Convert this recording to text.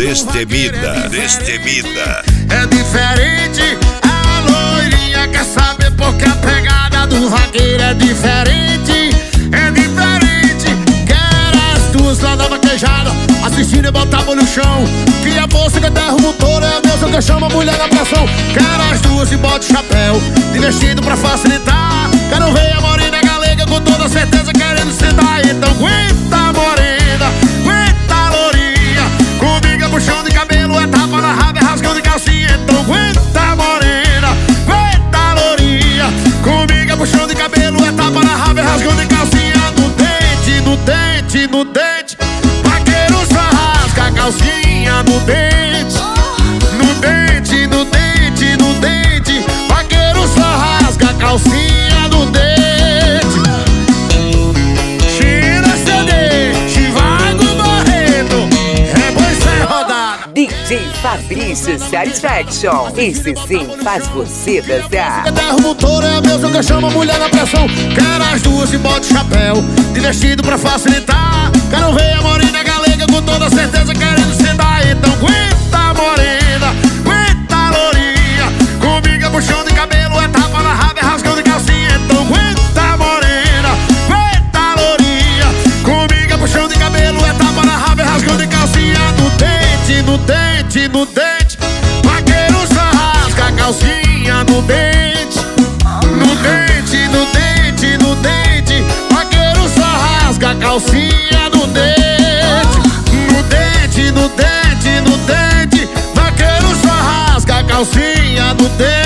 Destemida. É diferente, a loirinha quer saber porque a pegada do vaqueiro é diferente. É diferente, quer as duas lá na vaquejada, assistindo e botar a mão no chão. Que a bolsa que derruba o motor é a mesma que chama a mulher na pressão. Quer as duas e bota o chapéu, de vestido pra facilitar. Quero ver a morena galega com toda certeza querendo sentar. Então aguenta morena, aguenta lourinha, comigo é puxão de cabelo, é tapa na raba, é rasgão de calcinha. Então aguenta morena, aguenta lourinha, comigo é puxão de cabelo, é tapa na raba, é rasgão de calcinha. No dente, no dente, no dente, vaqueiro só rasga a calcinha. No dente, no dente, no dente, no dente, vaqueiro só rasga a calcinha. No dente, tira CD, Chivago Barreto, é bom ser rodado. DJ Fabrício Satisfaction, esse sim faz você dançar. Que derruba o motor é a mesma que chama a mulher na pressão. Quero as duas e bota o chapéu, de vestido pra facilitar. Quero ver a morena galega com toda certeza querendo sentar. Então aguenta morena, aguenta lourinha, comigo é puxão de cabelo, é tapa na raba, é rasgão de calcinha. Então aguenta morena, aguenta lourinha, comigo é puxão de cabelo, é tapa na raba, é rasgão de calcinha. No dente, no dente, no dente, vaqueiro só rasga a calcinha. No dente, no dente, no dente, no dente, vaqueiro só rasga a calcinha. No dente, no dente, no dente, no dente, vaqueiro só rasga a calcinha. No dente.